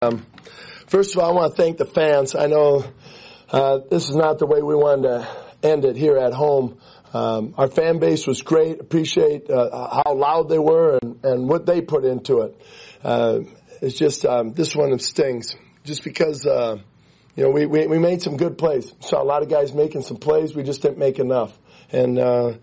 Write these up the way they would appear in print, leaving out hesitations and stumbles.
First of all, I want to thank the fans. I know this is not the way we wanted to end it here at home. Our fan base was great. Appreciate how loud they were and what they put into it. It's just this one stings, just because we made some good plays. Saw a lot of guys making some plays. We just didn't make enough. And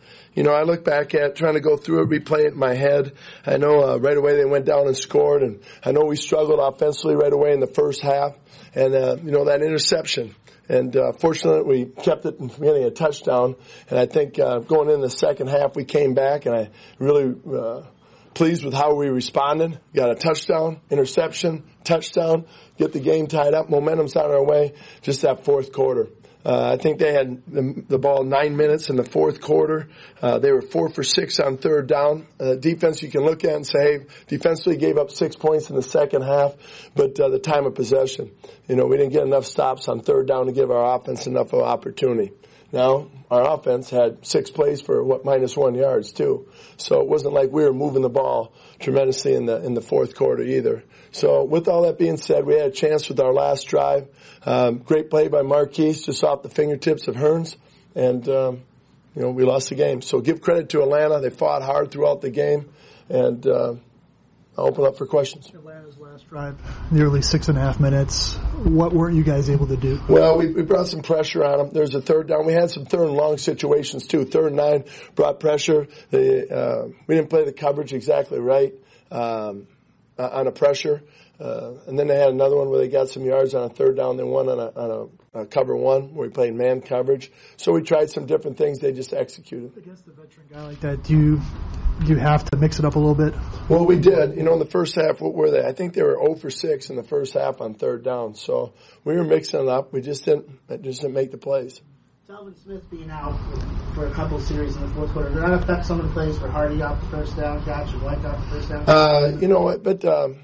I look back at trying to go through it, replay it in my head. I know right away they went down and scored, and I know we struggled offensively right away in the first half. And that interception. And fortunately, we kept it from getting a touchdown. And I think going in the second half, we came back, and I really pleased with how we responded. Got a touchdown, interception, touchdown, get the game tied up. Momentum's on our way. Just that fourth quarter. I think they had the ball 9 minutes in the fourth quarter. They were 4 for 6 on third down. Defense you can look at and say, hey, defensively gave up 6 points in the second half, but the time of possession. We didn't get enough stops on third down to give our offense enough of opportunity. Now, our offense had 6 plays for -1 yards too. So it wasn't like we were moving the ball tremendously in the fourth quarter either. So with all that being said, we had a chance with our last drive. Great play by Marquise, just off the fingertips of Hearns, and we lost the game. So give credit to Atlanta; they fought hard throughout the game, and I'll open up for questions. Atlanta's last drive, nearly 6.5 minutes. What weren't you guys able to do? Well, we brought some pressure on them. There's a third down. We had some third and long situations too. 3rd and 9 brought pressure. We didn't play the coverage exactly right on a pressure. And then they had another one where they got some yards on a third down. Then one on a cover one where we played man coverage. So we tried some different things. They just executed. Against a veteran guy like that, do you have to mix it up a little bit? Well, we did. In the first half, what were they? I think they were 0 for 6 in the first half on third down. So we were mixing it up. We just didn't make the plays. Dalvin Smith being out for a couple of series in the fourth quarter, did that affect some of the plays for Hardy off the first down catch or White off the first down? You know what? But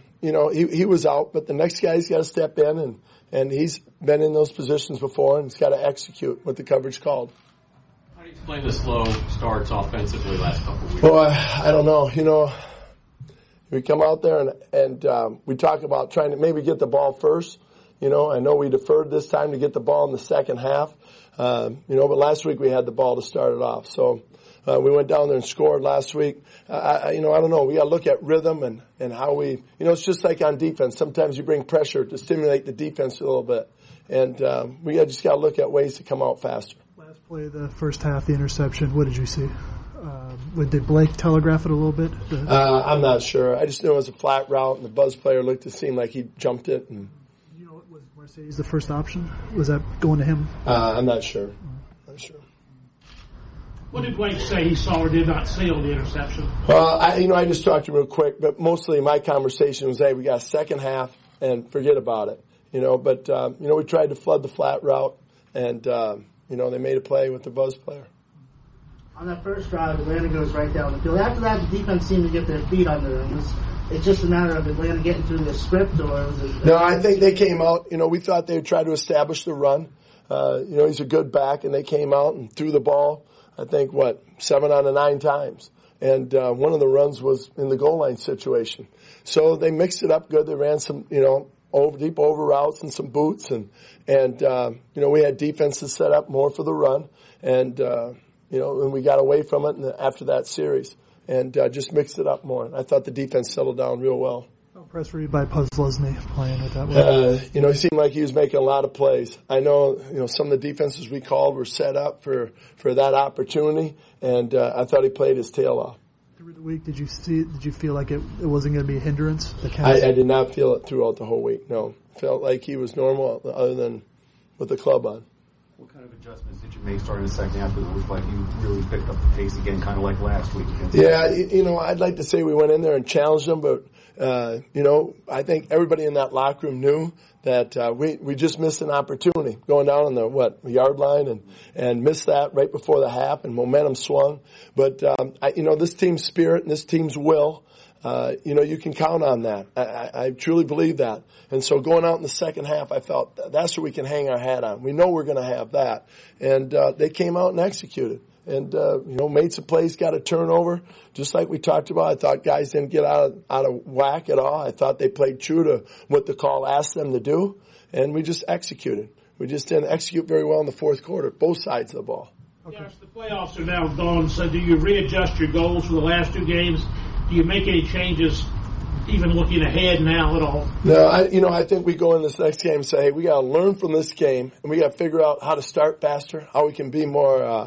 he was out. But the next guy's got to step in, and he's been in those positions before, and he's got to execute what the coverage called. How do you explain the slow starts offensively last couple of weeks? Well, I don't know. We come out there and we talk about trying to maybe get the ball first. I know we deferred this time to get the ball in the second half. But last week we had the ball to start it off. So we went down there and scored last week. I don't know. We got to look at rhythm and how we. It's just like on defense. Sometimes you bring pressure to stimulate the defense a little bit, and we just got to look at ways to come out faster. Last play of the first half, the interception. What did you see? Did Blake telegraph it a little bit? I'm not sure. I just knew it was a flat route, and the Buzz player looked to seem like he jumped it. And was Mercedes the first option? Was that going to him? I'm not sure. Not sure. What did Blake say he saw or did not see on the interception? Well, I just talked to him real quick, but mostly my conversation was, hey, we got a second half and forget about it. But we tried to flood the flat route, and they made a play with the Buzz player. On that first drive, Atlanta goes right down the field. After that, the defense seemed to get their feet under them. It's just a matter of Atlanta getting through the script, or was it? No, I think they came out. We thought they would try to establish the run. He's a good back, and they came out and threw the ball. I think 7 out of 9 times, and one of the runs was in the goal line situation. So they mixed it up good. They ran some deep over routes and some boots, and we had defenses set up more for the run, and and we got away from it after that series. And just mixed it up more. I thought the defense settled down real well. How impressed were you by Puzzlesny playing with that one? He seemed like he was making a lot of plays. I know, some of the defenses we called were set up for that opportunity, and I thought he played his tail off. Through the week, did you feel like it wasn't going to be a hindrance? I did not feel it throughout the whole week, no. Felt like he was normal other than with the club on. What kind of adjustments did you make starting the second half? Because it looked like you really picked up the pace again, kind of like last week. Yeah, I'd like to say we went in there and challenged them, but, I think everybody in that locker room knew that we just missed an opportunity going down on the yard line and missed that right before the half, and momentum swung. But, this team's spirit and this team's will, you can count on that. I truly believe that. And so going out in the second half, I felt that's what we can hang our hat on. We know we're going to have that. And they came out and executed. made some plays, got a turnover. Just like we talked about, I thought guys didn't get out of whack at all. I thought they played true to what the call asked them to do, and we just executed. We just didn't execute very well in the fourth quarter, both sides of the ball. Okay. Yes, the playoffs are now gone, so do you readjust your goals for the last two games? Do you make any changes, even looking ahead now at all? No, I think we go in this next game and say, hey, we got to learn from this game, and we got to figure out how to start faster, how we can be more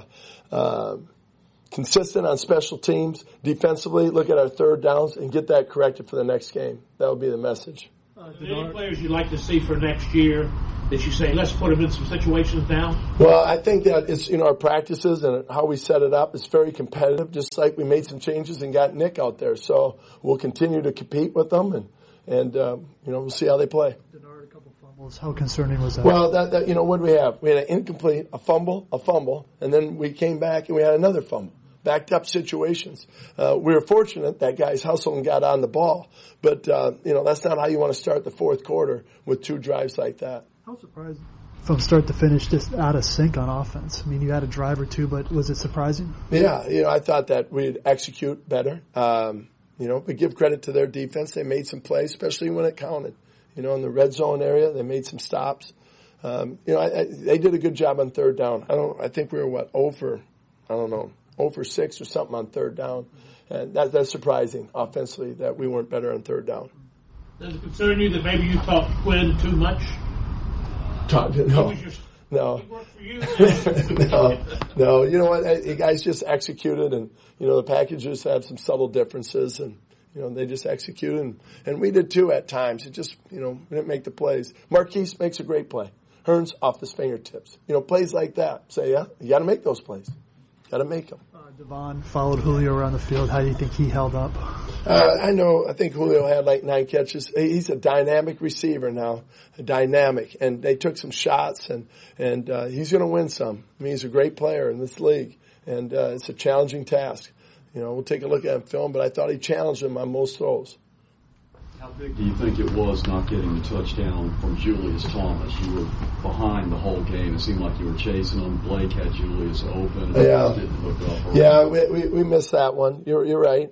consistent on special teams, defensively, look at our third downs, and get that corrected for the next game. That would be the message. Are there any players you'd like to see for next year that you say, let's put them in some situations now? Well, I think that it's, our practices and how we set it up is very competitive, just like we made some changes and got Nick out there. So we'll continue to compete with them, and we'll see how they play. Denard, a couple fumbles. How concerning was that? Well, what did we have? We had an incomplete, a fumble, and then we came back and we had another fumble. Backed up situations. We were fortunate that guys hustled and got on the ball. But, that's not how you want to start the fourth quarter with two drives like that. I was surprised from start to finish, just out of sync on offense. I mean, you had a drive or two, but was it surprising? Yeah, I thought that we'd execute better. But give credit to their defense. They made some plays, especially when it counted. In the red zone area, they made some stops. They did a good job on third down. I think we were 0 for 6 or something on third down. And that's surprising offensively that we weren't better on third down. Does it concern you that maybe you taught Quinn too much? No. He worked for you. No. You know what? The guys just executed, and, the packages have some subtle differences, and, they just executed. And we did too at times. It just, we didn't make the plays. Marquise makes a great play. Hearns off his fingertips. Plays like that. Say, yeah, you got to make those plays. Got to make them. Devon followed Julio around the field. How do you think he held up? I think Julio had 9 catches. He's a dynamic receiver now, and they took some shots, and he's going to win some. I mean, he's a great player in this league, and it's a challenging task. We'll take a look at him film, but I thought he challenged him on most throws. How big do you think it was not getting the touchdown from Julius Thomas? You were behind the whole game. It seemed like you were chasing him. Blake had Julius open. Yeah, didn't hook up. Yeah, we missed that one. You're right.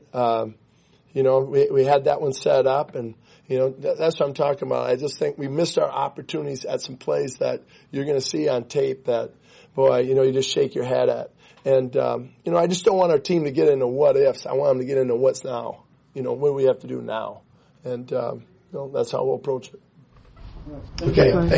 We had that one set up, and that's what I'm talking about. I just think we missed our opportunities at some plays that you're going to see on tape that, boy, you just shake your head at. And I just don't want our team to get into what ifs. I want them to get into what's now. What do we have to do now? And, that's how we'll approach it. Okay.